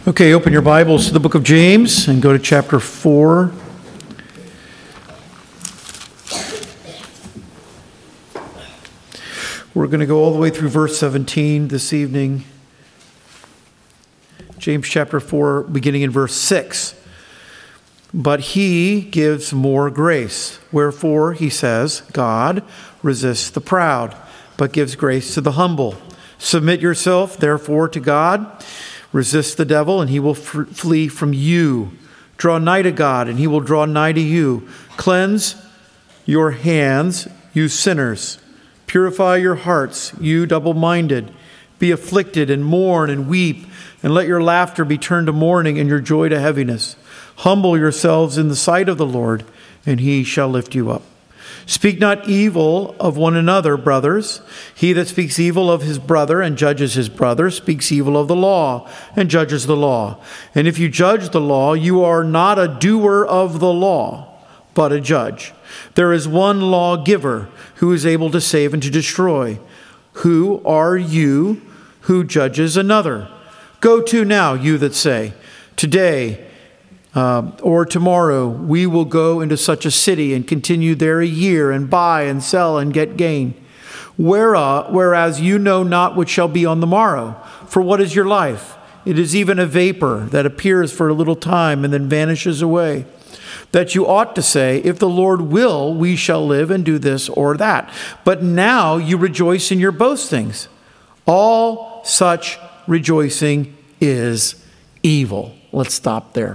Okay, open your Bibles to the book of James and go to chapter 4. We're going to go all the way through verse 17 this evening. James chapter 4, beginning in verse 6. But he gives more grace. Wherefore, he says, God resists the proud, but gives grace to the humble. Submit yourself, therefore, to God. Resist the devil, and he will flee from you. Draw nigh to God, and he will draw nigh to you. Cleanse your hands, you sinners. Purify your hearts, you double-minded. Be afflicted and mourn and weep, and let your laughter be turned to mourning and your joy to heaviness. Humble yourselves in the sight of the Lord, and he shall lift you up. Speak not evil of one another, brothers. He that speaks evil of his brother and judges his brother speaks evil of the law and judges the law. And if you judge the law, you are not a doer of the law, but a judge. There is one lawgiver who is able to save and to destroy. Who are you who judges another? Go to now, you that say, today or tomorrow we will go into such a city and continue there a year and buy and sell and get gain. Whereas you know not what shall be on the morrow. For what is your life? It is even a vapor that appears for a little time and then vanishes away. That you ought to say, if the Lord will, we shall live and do this or that. But now you rejoice in your boastings. All such rejoicing is evil. Let's stop there.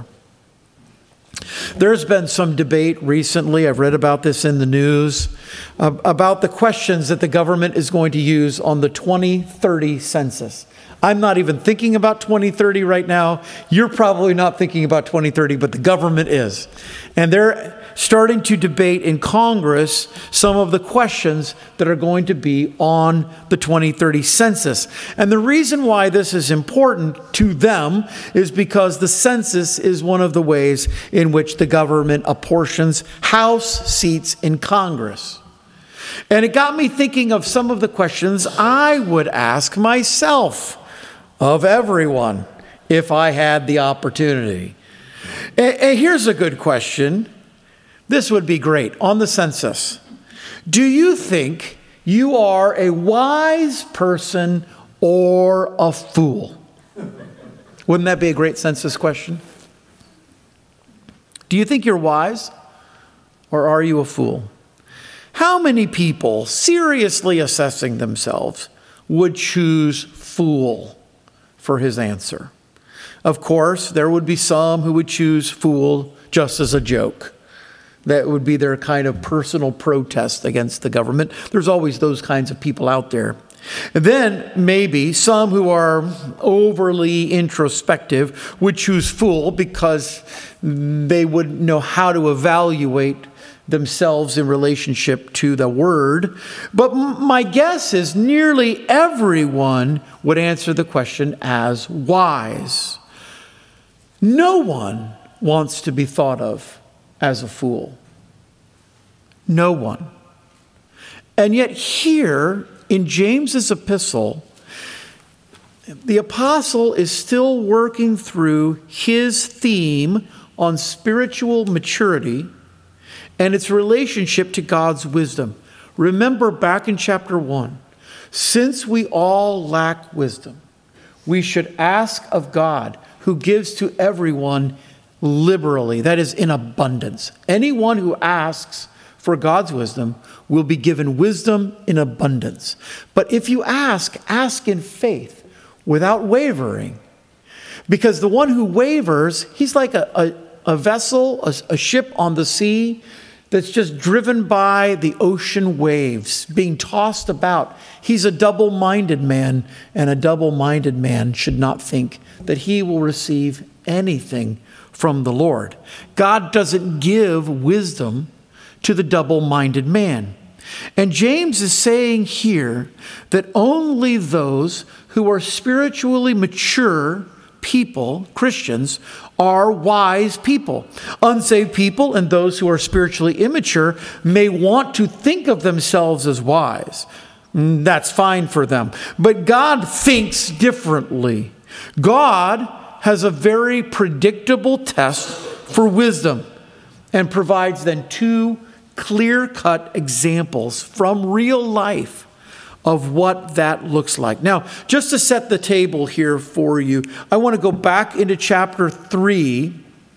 There's been some debate recently, I've read about this in the news, about the questions that the government is going to use on the 2030 census. I'm not even thinking about 2030 right now. You're probably not thinking about 2030, but the government is. And they're starting to debate in Congress some of the questions that are going to be on the 2030 census. And the reason why this is important to them is because the census is one of the ways in which the government apportions House seats in Congress. And it got me thinking of some of the questions I would ask myself of everyone if I had the opportunity. And here's a good question. This would be great on the census. Do you think you are a wise person or a fool? Wouldn't that be a great census question? Do you think you're wise or are you a fool? How many people, seriously assessing themselves, would choose fool for his answer? Of course, there would be some who would choose fool just as a joke. That would be their kind of personal protest against the government. There's always those kinds of people out there. And then maybe some who are overly introspective would choose fool because they would know how to evaluate themselves in relationship to the word. But my guess is nearly everyone would answer the question as wise. No one wants to be thought of as a fool. No one. And yet here in James's epistle, the apostle is still working through his theme on spiritual maturity and its relationship to God's wisdom. Remember back in chapter 1, since we all lack wisdom, we should ask of God, who gives to everyone liberally, that is, in abundance. Anyone who asks for God's wisdom will be given wisdom in abundance. But if you ask in faith without wavering, because the one who wavers, he's like a vessel, a ship on the sea that's just driven by the ocean waves, being tossed about. He's a double-minded man, and a double-minded man should not think that he will receive anything from the Lord. God doesn't give wisdom to the double-minded man. And James is saying here that only those who are spiritually mature people, Christians, are wise people. Unsaved people and those who are spiritually immature may want to think of themselves as wise. That's fine for them. But God thinks differently. God has a very predictable test for wisdom and provides then two clear-cut examples from real life of what that looks like. Now, just to set the table here for you, I want to go back into chapter 3,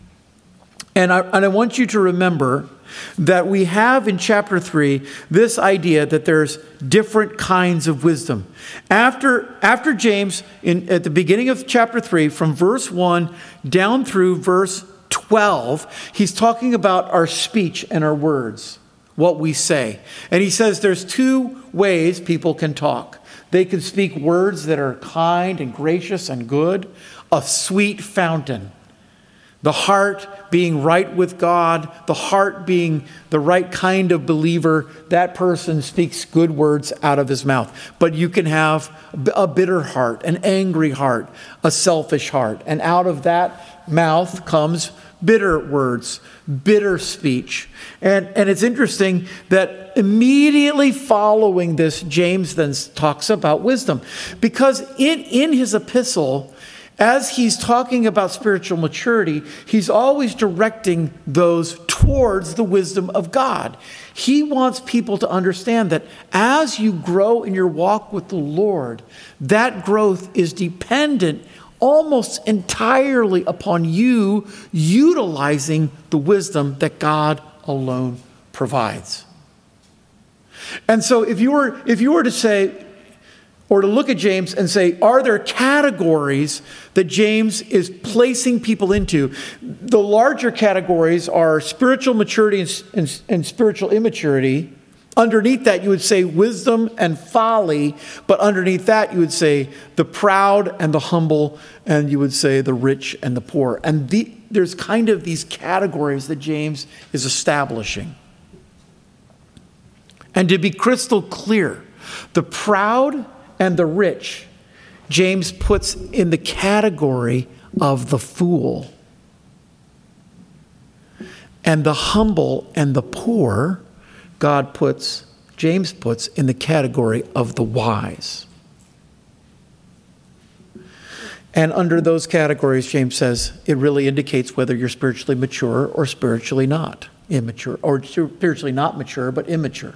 and I want you to remember that we have in chapter 3 this idea that there's different kinds of wisdom. After James, at the beginning of chapter 3, from verse 1 down through verse 12, he's talking about our speech and our words, what we say. And he says there's two ways people can talk. They can speak words that are kind and gracious and good, a sweet fountain. The heart being right with God, the heart being the right kind of believer, that person speaks good words out of his mouth. But you can have a bitter heart, an angry heart, a selfish heart. And out of that mouth comes bitter words, bitter speech. And it's interesting that immediately following this, James then talks about wisdom. Because in his epistle, as he's talking about spiritual maturity, he's always directing those towards the wisdom of God. He wants people to understand that as you grow in your walk with the Lord, that growth is dependent almost entirely upon you utilizing the wisdom that God alone provides. And so if you were to say, or to look at James and say, are there categories that James is placing people into? The larger categories are spiritual maturity and spiritual immaturity. Underneath that, you would say wisdom and folly. But underneath that, you would say the proud and the humble. And you would say the rich and the poor. And there's kind of these categories that James is establishing. And to be crystal clear, the proud and the rich, James puts in the category of the fool. And the humble and the poor, James puts in the category of the wise. And under those categories, James says, it really indicates whether you're spiritually mature or spiritually not immature, or spiritually not mature, but immature.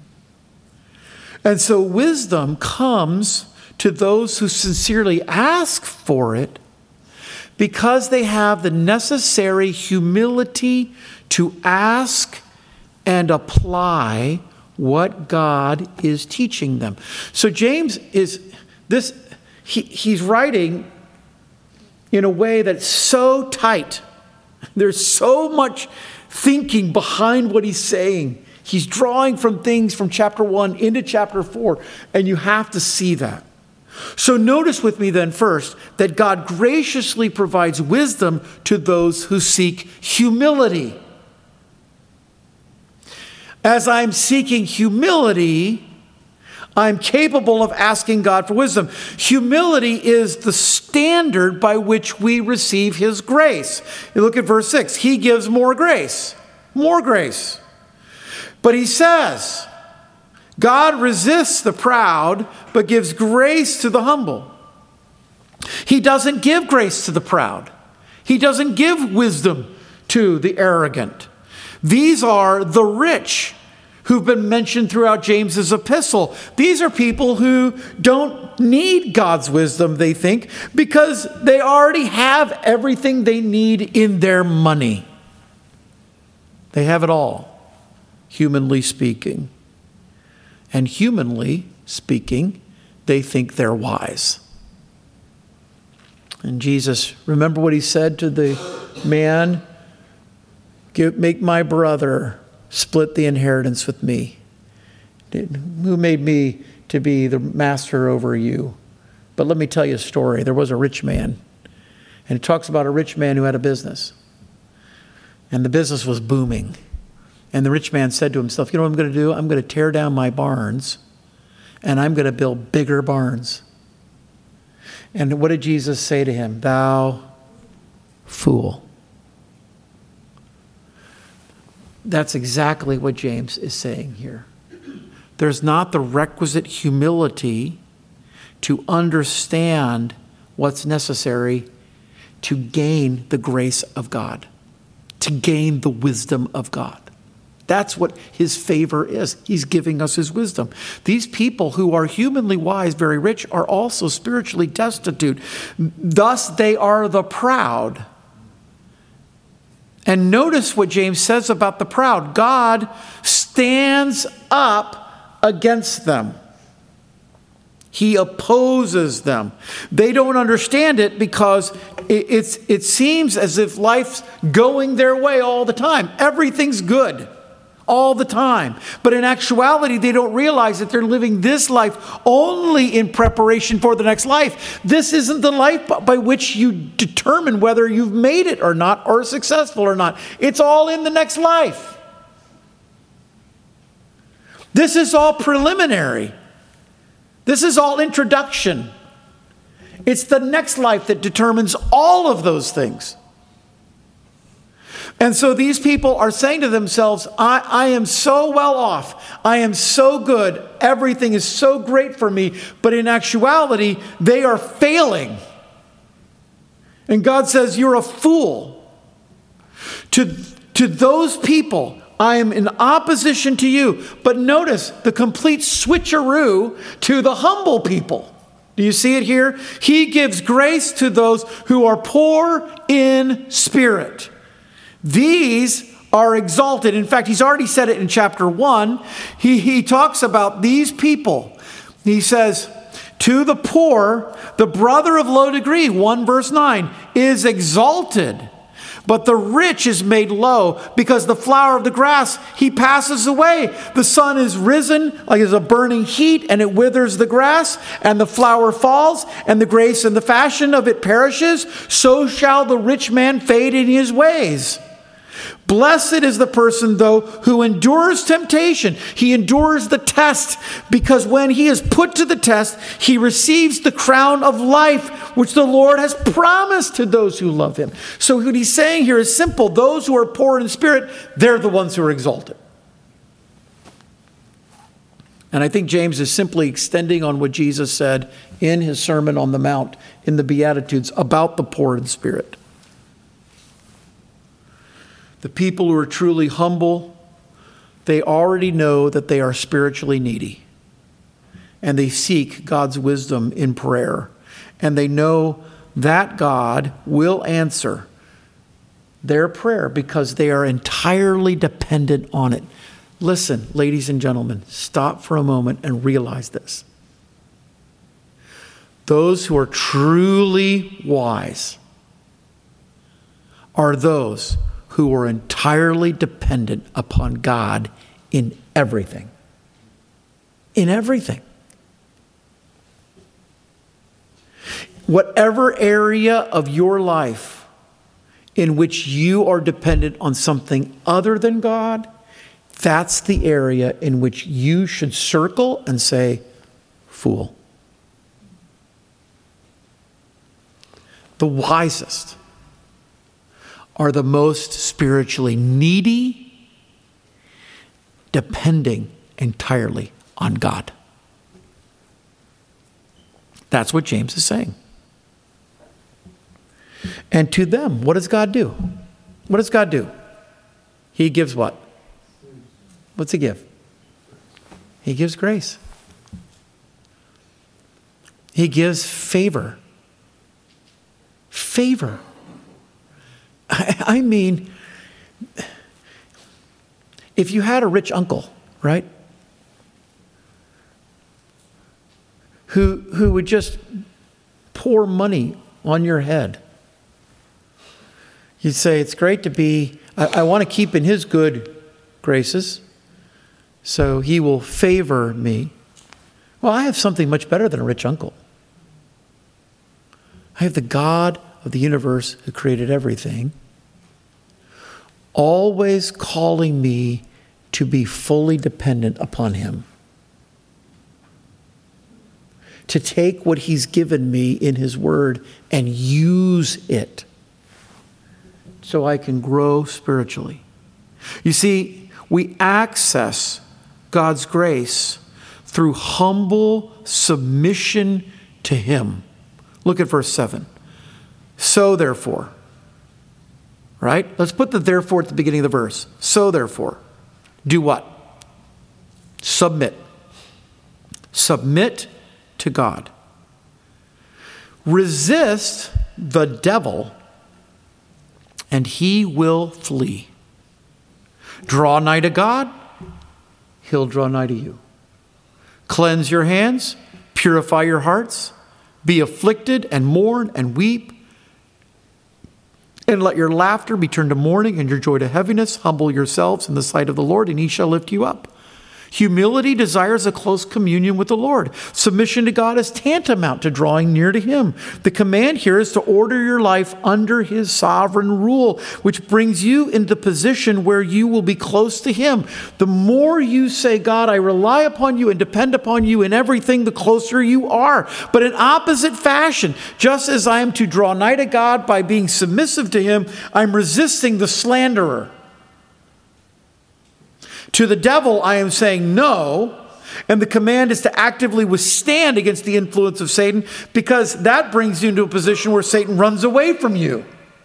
And so wisdom comes to those who sincerely ask for it because they have the necessary humility to ask and apply what God is teaching them. So James he's writing in a way that's so tight. There's so much thinking behind what he's saying. He's drawing from things from chapter 1 into chapter 4, and you have to see that. So notice with me then first that God graciously provides wisdom to those who seek humility. As I'm seeking humility, I'm capable of asking God for wisdom. Humility is the standard by which we receive his grace. You look at verse 6. He gives more grace. More grace. But he says, God resists the proud, but gives grace to the humble. He doesn't give grace to the proud. He doesn't give wisdom to the arrogant. These are the rich who've been mentioned throughout James's epistle. These are people who don't need God's wisdom, they think, because they already have everything they need in their money. They have it all. Humanly speaking. And humanly speaking, they think they're wise. And Jesus, remember what he said to the man? Make my brother split the inheritance with me. Who made me to be the master over you? But let me tell you a story. There was a rich man. And it talks about a rich man who had a business. And the business was booming. And the rich man said to himself, you know what I'm going to do? I'm going to tear down my barns and I'm going to build bigger barns. And what did Jesus say to him? Thou fool. That's exactly what James is saying here. There's not the requisite humility to understand what's necessary to gain the grace of God, to gain the wisdom of God. That's what his favor is. He's giving us his wisdom. These people who are humanly wise, very rich, are also spiritually destitute. Thus, they are the proud. And notice what James says about the proud. God stands up against them. He opposes them. They don't understand it because it seems as if life's going their way all the time. Everything's good all the time. But in actuality, they don't realize that they're living this life only in preparation for the next life. This isn't the life by which you determine whether you've made it or not, or successful or not. It's all in the next life. This is all preliminary. This is all introduction. It's the next life that determines all of those things. And so these people are saying to themselves, I am so well off. I am so good. Everything is so great for me. But in actuality, they are failing. And God says, you're a fool. To those people, I am in opposition to you. But notice the complete switcheroo to the humble people. Do you see it here? He gives grace to those who are poor in spirit. These are exalted. In fact, he's already said it in chapter 1. He talks about these people. He says, to the poor, the brother of low degree, 1 verse 9, is exalted. But the rich is made low because the flower of the grass, he passes away. The sun is risen like as a burning heat, and it withers the grass, and the flower falls, and the grace and the fashion of it perishes. So shall the rich man fade in his ways. Blessed is the person, though, who endures temptation. He endures the test, because when he is put to the test, he receives the crown of life, which the Lord has promised to those who love him. So what he's saying here is simple. Those who are poor in spirit, they're the ones who are exalted. And I think James is simply extending on what Jesus said in his Sermon on the Mount in the Beatitudes about the poor in spirit. The people who are truly humble, they already know that they are spiritually needy. And they seek God's wisdom in prayer. And they know that God will answer their prayer because they are entirely dependent on it. Listen, ladies and gentlemen, stop for a moment and realize this. Those who are truly wise are those who are entirely dependent upon God in everything. In everything. Whatever area of your life in which you are dependent on something other than God, that's the area in which you should circle and say, fool. The wisest are the most spiritually needy, depending entirely on God. That's what James is saying. And to them, what does God do? What does God do? He gives what? What's he give? He gives grace. He gives favor. Favor. I mean, if you had a rich uncle, right, who would just pour money on your head, you'd say, it's great to be, I want to keep in his good graces, so he will favor me. Well, I have something much better than a rich uncle. I have the God of the universe who created everything, always calling me to be fully dependent upon him. To take what he's given me in his word and use it so I can grow spiritually. You see, we access God's grace through humble submission to him. Look at verse 7. So therefore, right? Let's put the therefore at the beginning of the verse. So therefore, do what? Submit. Submit to God. Resist the devil, and he will flee. Draw nigh to God, he'll draw nigh to you. Cleanse your hands, purify your hearts, be afflicted and mourn and weep. And let your laughter be turned to mourning and your joy to heaviness. Humble yourselves in the sight of the Lord, and he shall lift you up. Humility desires a close communion with the Lord. Submission to God is tantamount to drawing near to him. The command here is to order your life under his sovereign rule, which brings you into the position where you will be close to him. The more you say, God, I rely upon you and depend upon you in everything, the closer you are. But in opposite fashion, just as I am to draw nigh to God by being submissive to him, I'm resisting the slanderer. To the devil, I am saying no, and the command is to actively withstand against the influence of Satan, because that brings you into a position where Satan runs away from you.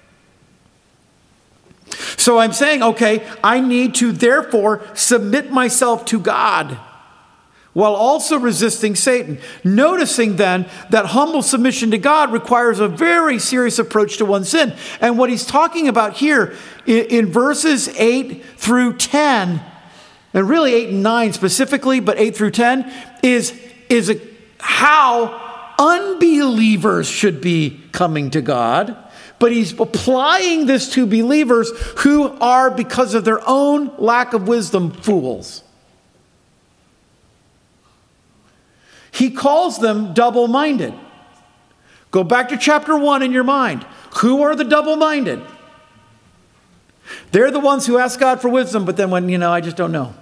So I'm saying, okay, I need to therefore submit myself to God while also resisting Satan. Noticing then that humble submission to God requires a very serious approach to one's sin. And what he's talking about here in verses 8 through 10, and really 8 and 9 specifically, but 8 through 10, is how unbelievers should be coming to God. But he's applying this to believers who are, because of their own lack of wisdom, fools. He calls them double-minded. Go back to chapter 1 in your mind. Who are the double-minded? They're the ones who ask God for wisdom, but then when, I just don't know.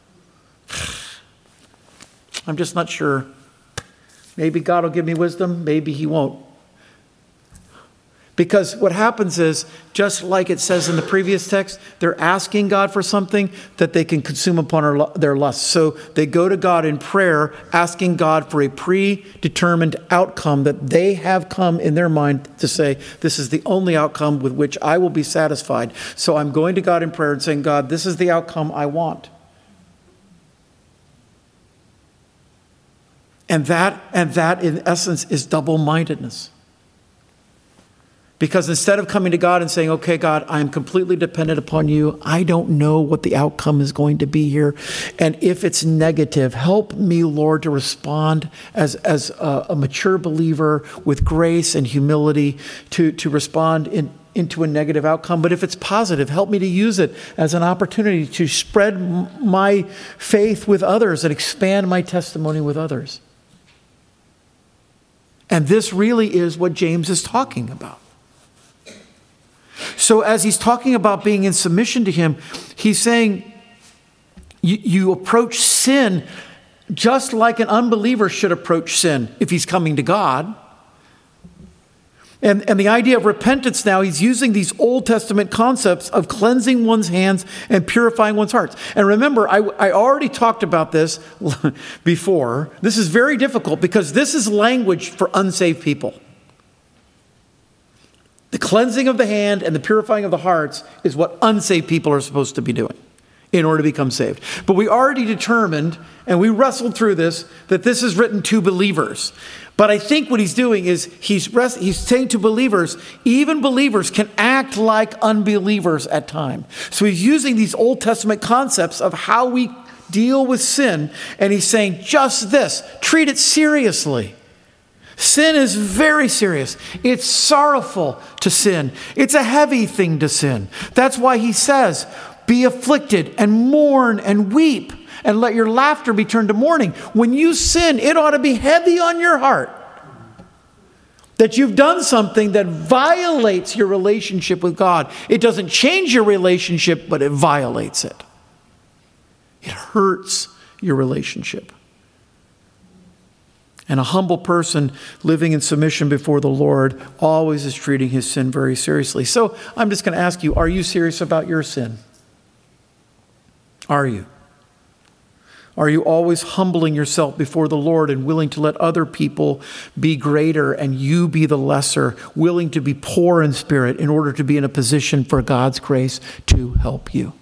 I'm just not sure. Maybe God will give me wisdom. Maybe he won't. Because what happens is, just like it says in the previous text, they're asking God for something that they can consume upon their lusts. So they go to God in prayer, asking God for a predetermined outcome that they have come in their mind to say, this is the only outcome with which I will be satisfied. So I'm going to God in prayer and saying, God, this is the outcome I want. And that in essence is double-mindedness. Because instead of coming to God and saying, okay, God, I am completely dependent upon you. I don't know what the outcome is going to be here. And if it's negative, help me, Lord, to respond as a mature believer with grace and humility to respond into a negative outcome. But if it's positive, help me to use it as an opportunity to spread my faith with others and expand my testimony with others. And this really is what James is talking about. So as he's talking about being in submission to him, he's saying you approach sin just like an unbeliever should approach sin if he's coming to God. And the idea of repentance now, he's using these Old Testament concepts of cleansing one's hands and purifying one's hearts. And remember, I already talked about this before. This is very difficult because this is language for unsaved people. The cleansing of the hand and the purifying of the hearts is what unsaved people are supposed to be doing in order to become saved. But we already determined, and we wrestled through this, that this is written to believers. But I think what he's doing is he's saying to believers, even believers can act like unbelievers at times. So he's using these Old Testament concepts of how we deal with sin, and he's saying just this, treat it seriously. Sin is very serious. It's sorrowful to sin. It's a heavy thing to sin. That's why he says, be afflicted and mourn and weep and let your laughter be turned to mourning. When you sin, it ought to be heavy on your heart that you've done something that violates your relationship with God. It doesn't change your relationship, but it violates it. It hurts your relationship. And a humble person living in submission before the Lord always is treating his sin very seriously. So I'm just going to ask you, are you serious about your sin? Are you? Are you always humbling yourself before the Lord and willing to let other people be greater and you be the lesser, willing to be poor in spirit in order to be in a position for God's grace to help you?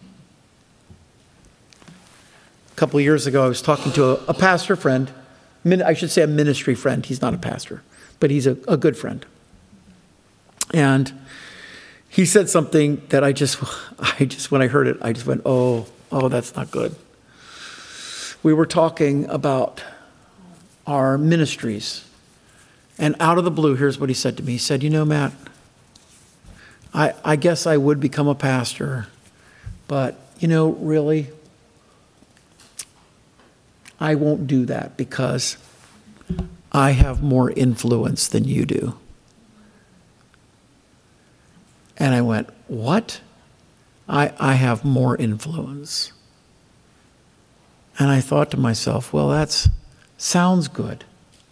A couple of years ago, I was talking to a pastor friend. I should say a ministry friend. He's not a pastor, but he's a good friend. And he said something that I just, when I heard it, I just went, oh, that's not good. We were talking about our ministries. And out of the blue, here's what he said to me. He said, Matt, I guess I would become a pastor, but, really, I won't do that because I have more influence than you do. And I went, what? I have more influence. And I thought to myself, well, that sounds good.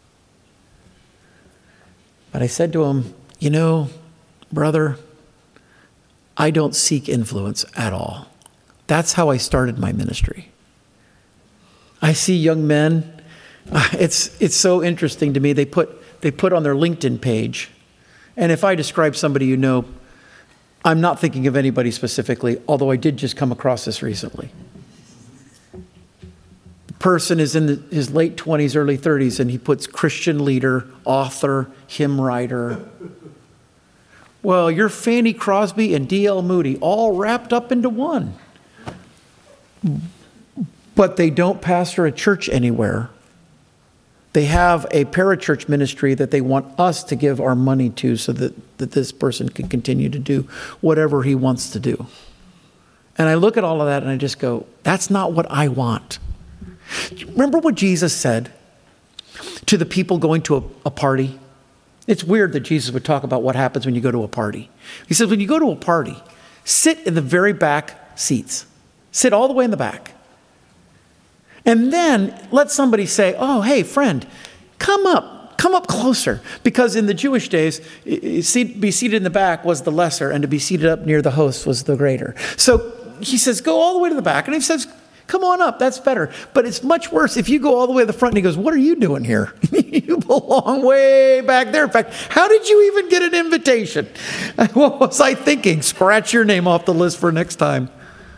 But I said to him, brother, I don't seek influence at all. That's how I started my ministry. I see young men. It's so interesting to me. They put on their LinkedIn page, and if I describe somebody I'm not thinking of anybody specifically, although I did just come across this recently. The person is in his late 20s, early 30s, and he puts Christian leader, author, hymn writer. Well, you're Fanny Crosby and D.L. Moody all wrapped up into one. But they don't pastor a church anywhere. They have a parachurch ministry that they want us to give our money to so that this person can continue to do whatever he wants to do. And I look at all of that and I just go, that's not what I want. Remember what Jesus said to the people going to a party? It's weird that Jesus would talk about what happens when you go to a party. He says, when you go to a party, sit in the very back seats. Sit all the way in the back. And then let somebody say, oh, hey, friend, come up closer. Because in the Jewish days, be seated in the back was the lesser, and to be seated up near the host was the greater. So he says, go all the way to the back. And he says, come on up, that's better. But it's much worse if you go all the way to the front and he goes, what are you doing here? You belong way back there. In fact, how did you even get an invitation? What was I thinking? Scratch your name off the list for next time.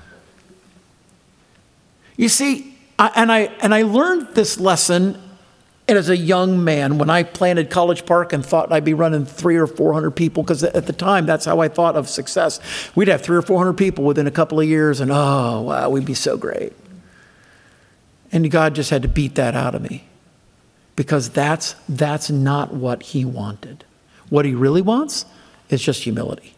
You see, I learned this lesson as a young man when I planted College Park and thought I'd be running 300 or 400 people, because at the time, that's how I thought of success. We'd have 300 or 400 people within a couple of years, and oh, wow, we'd be so great. And God just had to beat that out of me, because that's not what he wanted. What he really wants is just humility.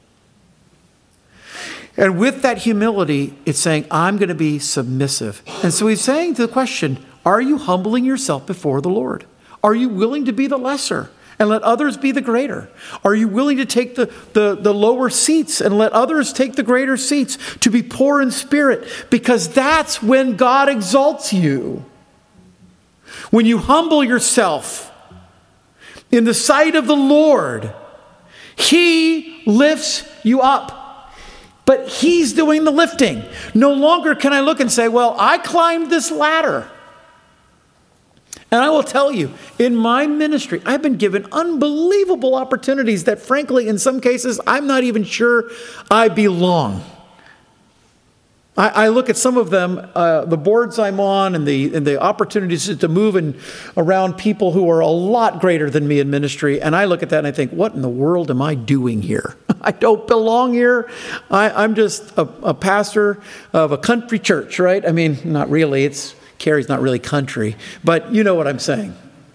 And with that humility, it's saying, I'm going to be submissive. And so he's saying to the question, are you humbling yourself before the Lord? Are you willing to be the lesser and let others be the greater? Are you willing to take the lower seats and let others take the greater seats, to be poor in spirit? Because that's when God exalts you. When you humble yourself in the sight of the Lord, he lifts you up. But he's doing the lifting. No longer can I look and say, well, I climbed this ladder. And I will tell you, in my ministry, I've been given unbelievable opportunities that, frankly, in some cases, I'm not even sure I belong. I look at some of them, the boards I'm on, and the opportunities to move around people who are a lot greater than me in ministry, and I look at that and I think, what in the world am I doing here? I don't belong here. I'm just a pastor of a country church, right? I mean, not really. Cary's not really country, but you know what I'm saying.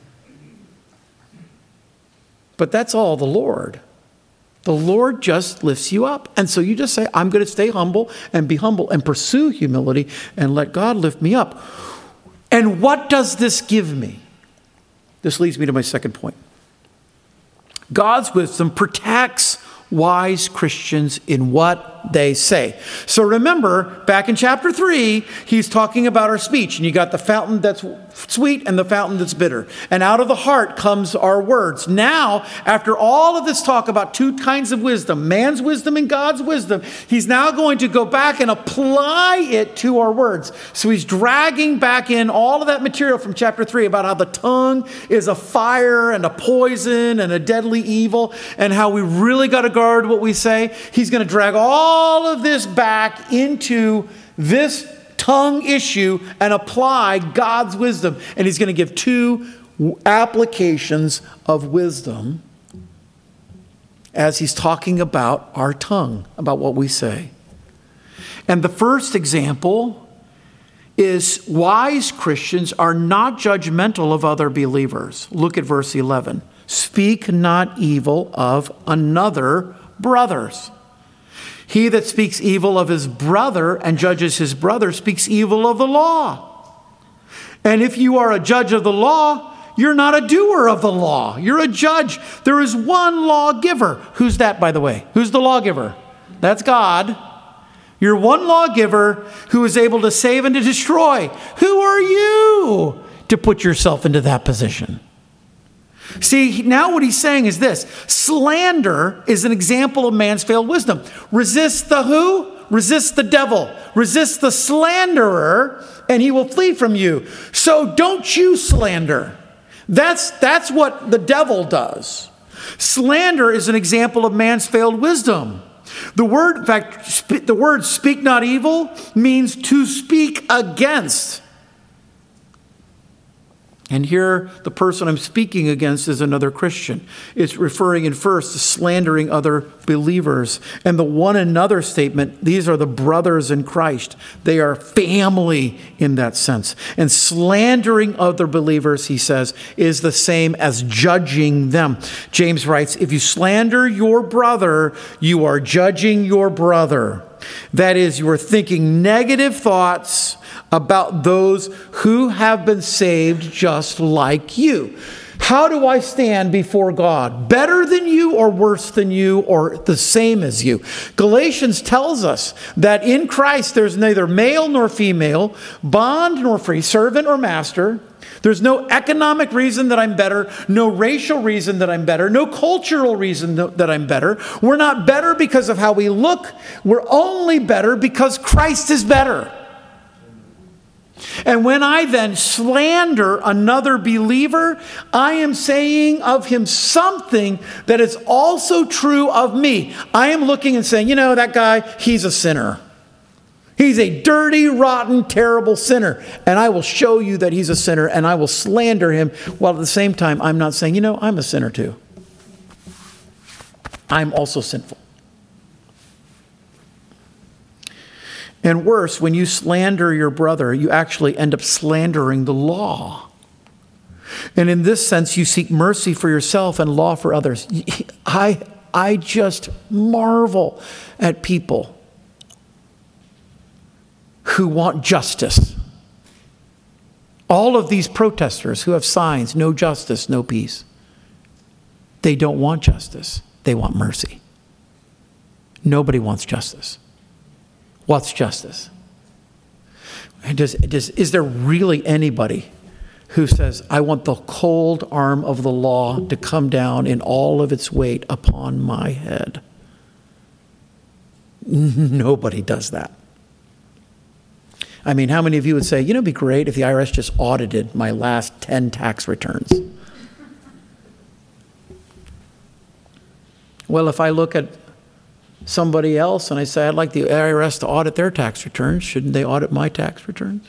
But that's all the Lord. The Lord just lifts you up. And so you just say, I'm going to stay humble and be humble and pursue humility and let God lift me up. And what does this give me? This leads me to my second point. God's wisdom protects wise Christians in what they say. So remember, back in chapter 3, he's talking about our speech. And you got the fountain that's sweet and the fountain that's bitter. And out of the heart comes our words. Now, after all of this talk about two kinds of wisdom, man's wisdom and God's wisdom, he's now going to go back and apply it to our words. So he's dragging back in all of that material from chapter 3 about how the tongue is a fire and a poison and a deadly evil, and how we really got to guard what we say. He's going to drag all of this back into this tongue issue and apply God's wisdom. And he's going to give two applications of wisdom as he's talking about our tongue, about what we say. And the first example is wise Christians are not judgmental of other believers. Look at verse 11. Speak not evil of another brothers. He that speaks evil of his brother and judges his brother speaks evil of the law. And if you are a judge of the law, you're not a doer of the law. You're a judge. There is one lawgiver. Who's that, by the way? Who's the lawgiver? That's God. You're one lawgiver who is able to save and to destroy. Who are you to put yourself into that position? See, now what he's saying is this. Slander is an example of man's failed wisdom. Resist the who? Resist the devil. Resist the slanderer, and he will flee from you. So don't you slander. That's what the devil does. Slander is an example of man's failed wisdom. The word, in fact, the word speak not evil means to speak against. And here, the person I'm speaking against is another Christian. It's referring in first to slandering other believers. And the one another statement, these are the brothers in Christ. They are family in that sense. And slandering other believers, he says, is the same as judging them. James writes, if you slander your brother, you are judging your brother. That is, you are thinking negative thoughts about those who have been saved just like you. How do I stand before God? Better than you or worse than you or the same as you? Galatians tells us that in Christ there's neither male nor female, bond nor free, servant or master. There's no economic reason that I'm better, no racial reason that I'm better, no cultural reason that I'm better. We're not better because of how we look. We're only better because Christ is better. And when I then slander another believer, I am saying of him something that is also true of me. I am looking and saying, that guy, he's a sinner. He's a dirty, rotten, terrible sinner. And I will show you that he's a sinner, and I will slander him, while at the same time I'm not saying, I'm a sinner too. I'm also sinful. And worse, when you slander your brother, you actually end up slandering the law. And in this sense, you seek mercy for yourself and law for others. I just marvel at people who want justice. All of these protesters who have signs, no justice, no peace. They don't want justice. They want mercy. Nobody wants justice. What's justice? Is there really anybody who says, I want the cold arm of the law to come down in all of its weight upon my head? Nobody does that. I mean, how many of you would say, it'd be great if the IRS just audited my last 10 tax returns? Well, if I look at somebody else and I say, I'd like the IRS to audit their tax returns, shouldn't they audit my tax returns?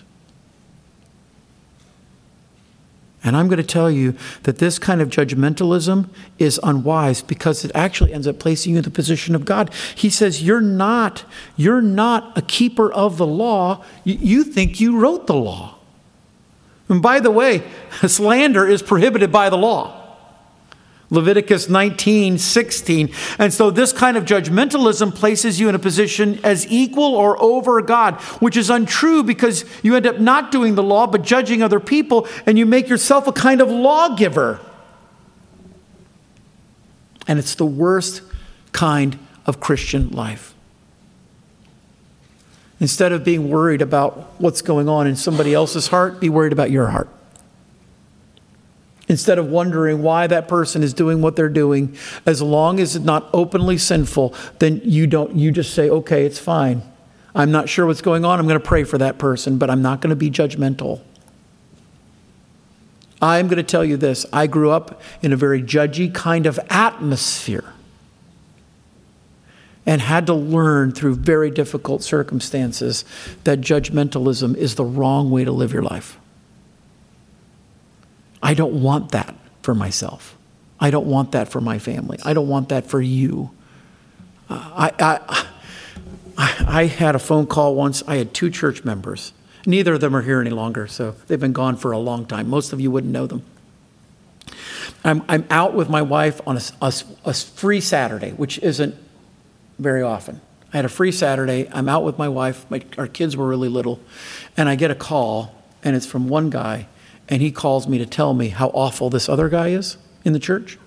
And I'm going to tell you that this kind of judgmentalism is unwise, because it actually ends up placing you in the position of God. He says, you're not a keeper of the law. You think you wrote the law. And by the way, slander is prohibited by the law. Leviticus 19:16. And so this kind of judgmentalism places you in a position as equal or over God, which is untrue, because you end up not doing the law but judging other people, and you make yourself a kind of lawgiver. And it's the worst kind of Christian life. Instead of being worried about what's going on in somebody else's heart, be worried about your heart. Instead of wondering why that person is doing what they're doing, as long as it's not openly sinful, then you just say, okay, it's fine. I'm not sure what's going on. I'm going to pray for that person, but I'm not going to be judgmental. I'm going to tell you this. I grew up in a very judgy kind of atmosphere and had to learn through very difficult circumstances that judgmentalism is the wrong way to live your life. I don't want that for myself. I don't want that for my family. I don't want that for you. I had a phone call once. I had 2 church members. Neither of them are here any longer, so they've been gone for a long time. Most of you wouldn't know them. I'm out with my wife on a free Saturday, which isn't very often. I had a free Saturday. I'm out with my wife. Our kids were really little. And I get a call, and it's from one guy, and he calls me to tell me how awful this other guy is in the church.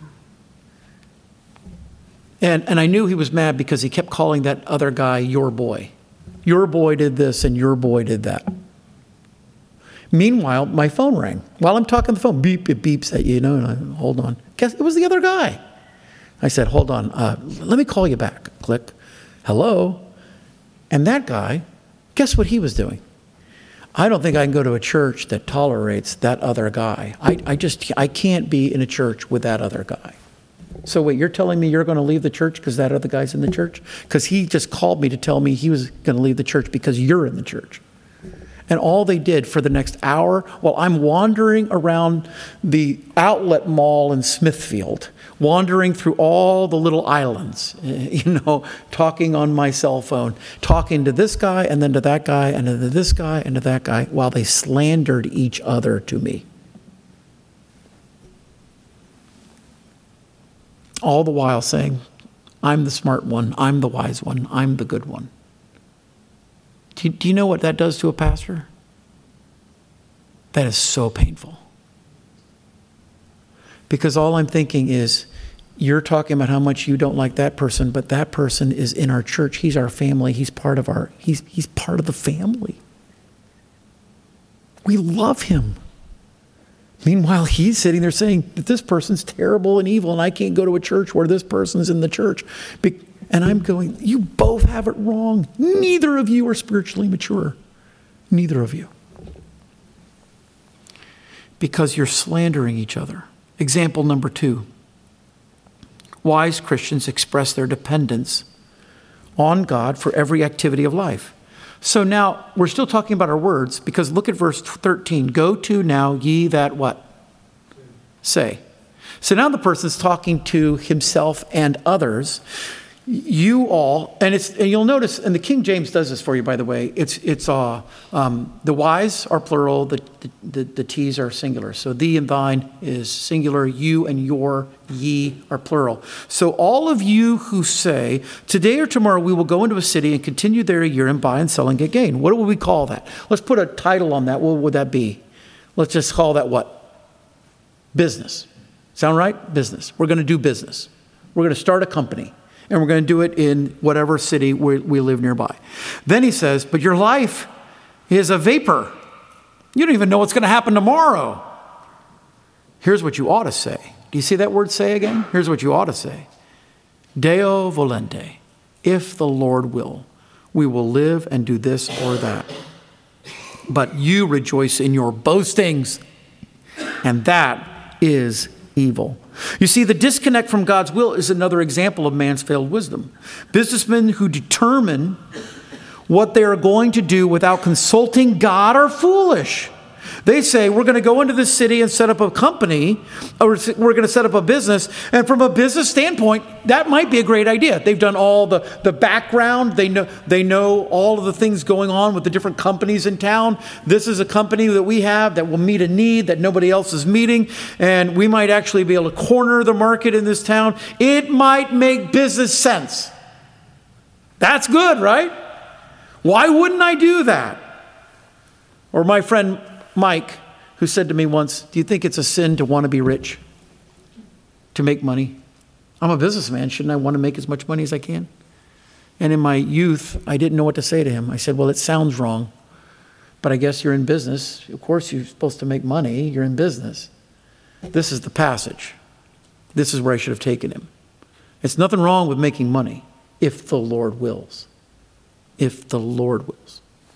And I knew he was mad because he kept calling that other guy your boy. Your boy did this and your boy did that. Meanwhile, my phone rang. While I'm talking on the phone, beep, it beeps at you, and I hold on. Guess it was the other guy. I said, hold on, let me call you back. Click. Hello. And that guy, guess what he was doing? I don't think I can go to a church that tolerates that other guy. I can't be in a church with that other guy. So wait, you're telling me you're going to leave the church because that other guy's in the church? Because he just called me to tell me he was going to leave the church because you're in the church. And all they did for the next hour, while I'm wandering around the outlet mall in Smithfield, wandering through all the little islands, talking on my cell phone, talking to this guy and then to that guy and then to this guy and to that guy, while they slandered each other to me. All the while saying, I'm the smart one, I'm the wise one, I'm the good one. Do you know what that does to a pastor? That is so painful. Because all I'm thinking is, you're talking about how much you don't like that person, but that person is in our church. He's our family. He's part of he's part of the family. We love him. Meanwhile, he's sitting there saying that this person's terrible and evil, and I can't go to a church where this person's in the church. And I'm going, you both have it wrong. Neither of you are spiritually mature. Neither of you. Because you're slandering each other. Example number 2. Wise Christians express their dependence on God for every activity of life. So now, we're still talking about our words, because look at verse 13. Go to now ye that what? Say. So now the person's talking to himself and others. You all, and you'll notice, and the King James does this for you, by the way. It's the wise are plural, the T's are singular. So thee and thine is singular, you and your, ye are plural. So all of you who say, today or tomorrow we will go into a city and continue there a year and buy and sell and get gain. What would we call that? Let's put a title on that. What would that be? Let's just call that what? Business. Sound right? Business. We're going to do business. We're going to start a company. And we're going to do it in whatever city we live nearby. Then he says, but your life is a vapor. You don't even know what's going to happen tomorrow. Here's what you ought to say. Do you see that word say again? Here's what you ought to say. Deo volente. If the Lord will, we will live and do this or that. But you rejoice in your boastings. And that is evil. You see, the disconnect from God's will is another example of man's failed wisdom. Businessmen who determine what they are going to do without consulting God are foolish. They say, we're going to go into this city and set up a company, or we're going to set up a business. And from a business standpoint, that might be a great idea. They've done all the background. They know all of the things going on with the different companies in town. This is a company that we have that will meet a need that nobody else is meeting. And we might actually be able to corner the market in this town. It might make business sense. That's good, right? Why wouldn't I do that? Or my friend Mike, who said to me once, do you think it's a sin to want to be rich? To make money? I'm a businessman. Shouldn't I want to make as much money as I can? And in my youth, I didn't know what to say to him. I said, well, it sounds wrong, but I guess you're in business. Of course, you're supposed to make money. You're in business. This is the passage. This is where I should have taken him. It's nothing wrong with making money if the Lord wills. If the Lord wills.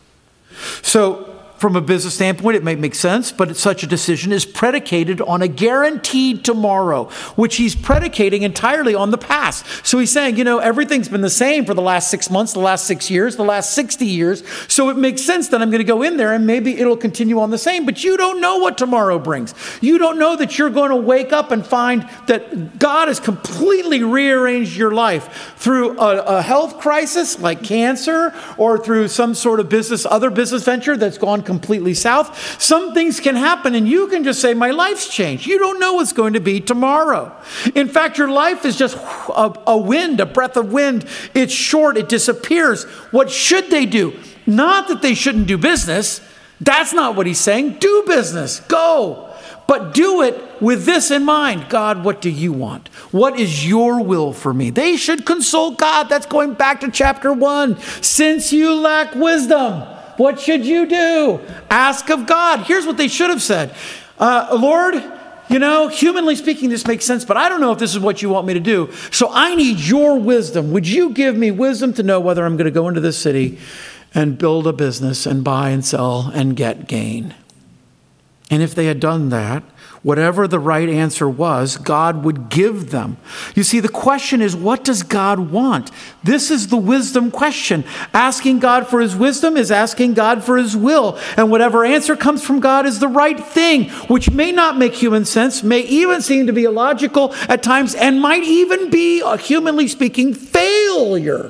So, from a business standpoint, it may make sense, but such a decision is predicated on a guaranteed tomorrow, which he's predicating entirely on the past. So he's saying, everything's been the same for the last 6 months, the last 6 years, the last 60 years. So it makes sense that I'm going to go in there and maybe it'll continue on the same, but you don't know what tomorrow brings. You don't know that you're going to wake up and find that God has completely rearranged your life through a health crisis like cancer or through some sort of other business venture that's gone completely south. Some things can happen and you can just say, my life's changed. You don't know what's going to be tomorrow. In fact, your life is just a wind, a breath of wind. It's short. It disappears. What should they do? Not that they shouldn't do business. That's not what he's saying. Do business. Go. But do it with this in mind. God, what do you want? What is your will for me? They should consult God. That's going back to chapter 1. Since you lack wisdom, what should you do? Ask of God. Here's what they should have said. Lord, humanly speaking, this makes sense, but I don't know if this is what you want me to do. So I need your wisdom. Would you give me wisdom to know whether I'm going to go into this city and build a business and buy and sell and get gain? And if they had done that, whatever the right answer was, God would give them. You see, the question is, what does God want? This is the wisdom question. Asking God for his wisdom is asking God for his will. And whatever answer comes from God is the right thing, which may not make human sense, may even seem to be illogical at times, and might even be, humanly speaking, failure.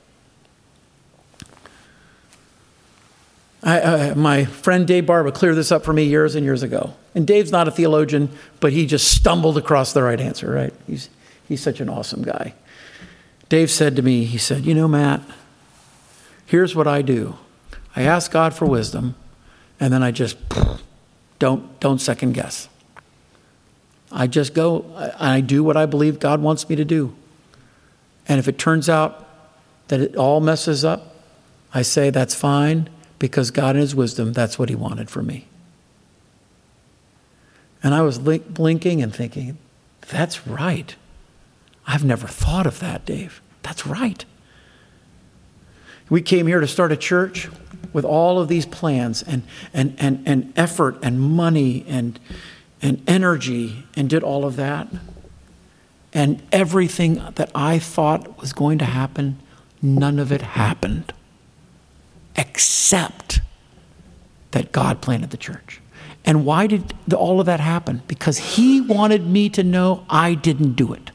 My friend Dave Barba cleared this up for me years and years ago. And Dave's not a theologian, but he just stumbled across the right answer, right? He's such an awesome guy. Dave said to me, he said, Matt, here's what I do. I ask God for wisdom, and then I just don't second guess. I just go, I do what I believe God wants me to do. And if it turns out that it all messes up, I say that's fine. Because God in his wisdom, that's what he wanted for me. And I was blinking and thinking, that's right. I've never thought of that, Dave. That's right. We came here to start a church with all of these plans and effort and money and energy and did all of that. And everything that I thought was going to happen, none of it happened. Except that God planted the church. And why did all of that happen? Because he wanted me to know I didn't do it.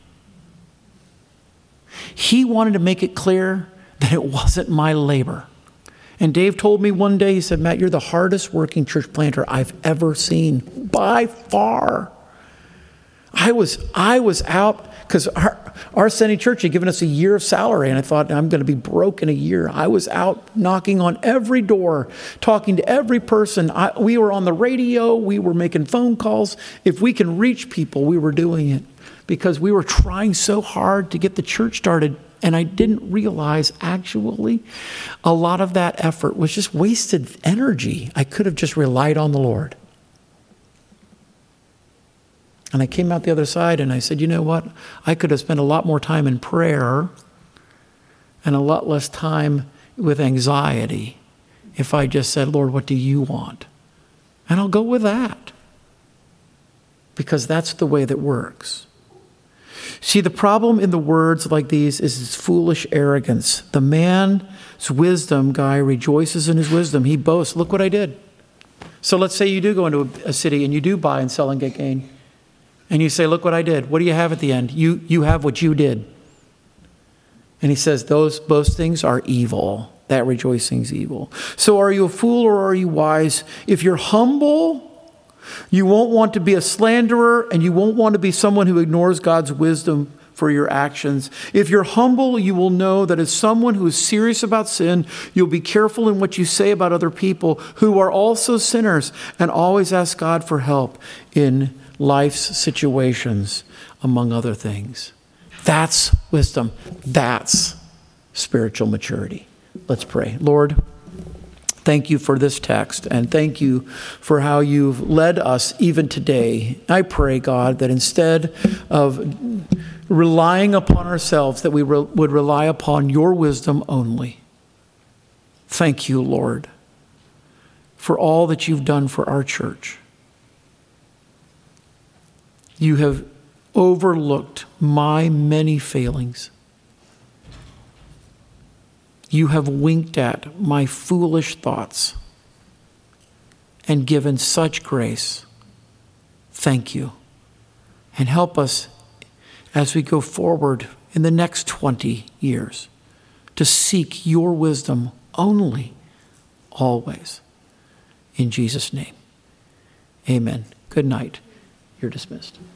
He wanted to make it clear that it wasn't my labor. And Dave told me one day, he said, Matt, you're the hardest working church planter I've ever seen, by far. I was out because our Ascending Church had given us a year of salary, and I thought, I'm going to be broke in a year. I was out knocking on every door, talking to every person. We were on the radio. We were making phone calls. If we can reach people, we were doing it because we were trying so hard to get the church started. And I didn't realize, actually, a lot of that effort was just wasted energy. I could have just relied on the Lord. And I came out the other side and I said, you know what? I could have spent a lot more time in prayer and a lot less time with anxiety if I just said, Lord, what do you want? And I'll go with that. Because that's the way that works. See, the problem in the words like these is his foolish arrogance. The man's wisdom guy rejoices in his wisdom. He boasts, look what I did. So let's say you do go into a city and you do buy and sell and get gain. And you say, look what I did. What do you have at the end? You have what you did. And he says, those boastings are evil. That rejoicing's evil. So are you a fool or are you wise? If you're humble, you won't want to be a slanderer and you won't want to be someone who ignores God's wisdom for your actions. If you're humble, you will know that as someone who is serious about sin, you'll be careful in what you say about other people who are also sinners and always ask God for help in life's situations, among other things. That's wisdom. That's spiritual maturity. Let's pray. Lord, thank you for this text, and thank you for how you've led us even today. I pray, God, that instead of relying upon ourselves, that we would rely upon your wisdom only. Thank you, Lord, for all that you've done for our church. You have overlooked my many failings. You have winked at my foolish thoughts and given such grace. Thank you. And help us as we go forward in the next 20 years to seek your wisdom only, always. In Jesus' name, amen. Good night. You're dismissed.